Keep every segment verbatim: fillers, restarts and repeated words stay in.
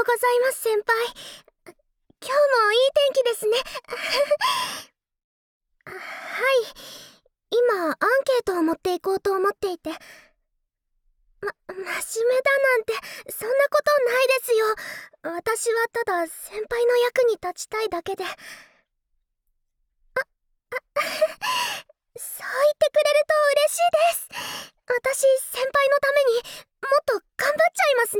ございます、先輩。今日もいい天気ですね。はい。今、アンケートを持っていこうと思っていて。ま、真面目だなんて、そんなことないですよ。私はただ、先輩の役に立ちたいだけで。あ、あ、そう言ってくれると嬉しいです。私、先輩のためにもっと頑張っちゃいますね。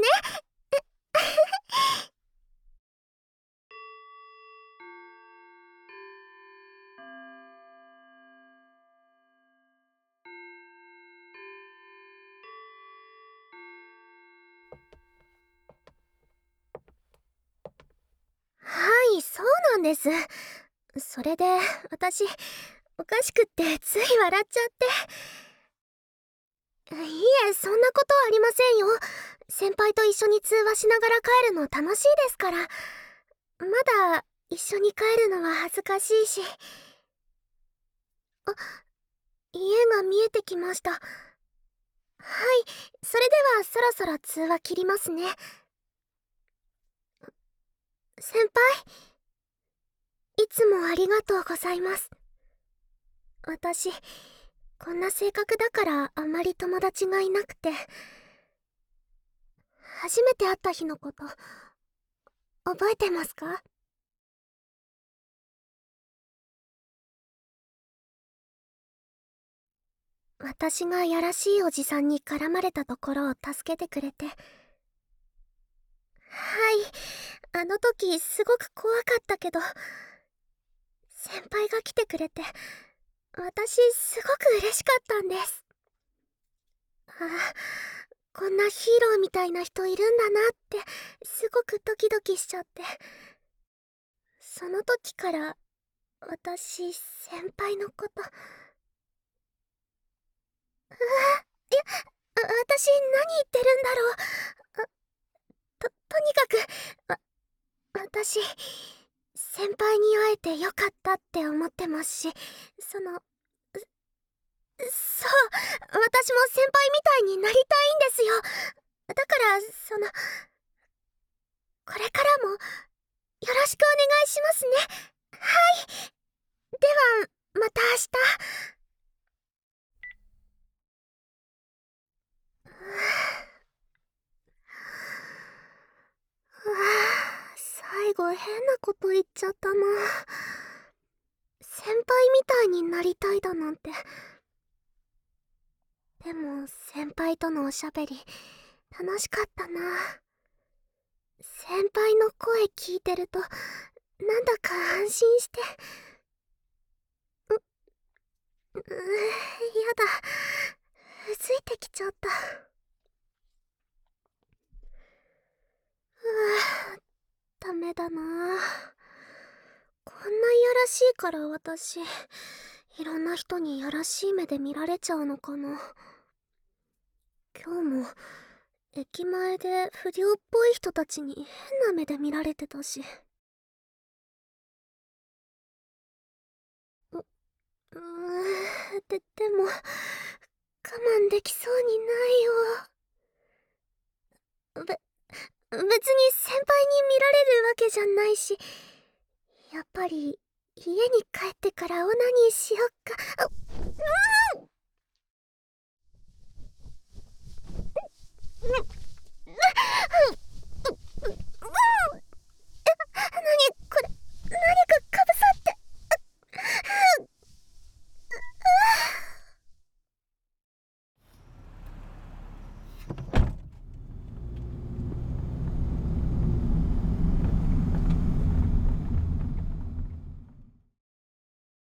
はい、そうなんです。それで、私、おかしくってつい笑っちゃって。いえ、そんなことありませんよ。先輩と一緒に通話しながら帰るの楽しいですから。まだ一緒に帰るのは恥ずかしいし。あ、家が見えてきました。はい、それではそろそろ通話切りますね。先輩、いつもありがとうございます。私、こんな性格だからあんまり友達がいなくて。初めて会った日のこと、覚えてますか？私がやらしいおじさんに絡まれたところを助けてくれて。はい、あの時すごく怖かったけど、先輩が来てくれて、私すごく嬉しかったんです。ああ、こんなヒーローみたいな人いるんだなってすごくドキドキしちゃって。その時から私、先輩のこと。うわ、いや、あ私何言ってるんだろう。あと、とにかく、わ、私、先輩に会えてよかったって思ってますし、その、そう、私も先輩みたいになりたいんですよ。だから、その、これからも、よろしくお願いしますね。はい。では、また明日。うわぁ、最後変なこと言っちゃったな。先輩みたいになりたいだなんて。でも先輩とのおしゃべり楽しかったな。先輩の声聞いてるとなんだか安心して。う、うー、やだ、うずいてきちゃった。うわ、ダメだな。こんないやらしいから私、いろんな人にやらしい目で見られちゃうのかな。今日も駅前で不良っぽい人たちに変な目で見られてたし。う、うーで、でも我慢できそうにないよ。べ、別に先輩に見られるわけじゃないし、やっぱり家に帰ってからオナニーしよっか。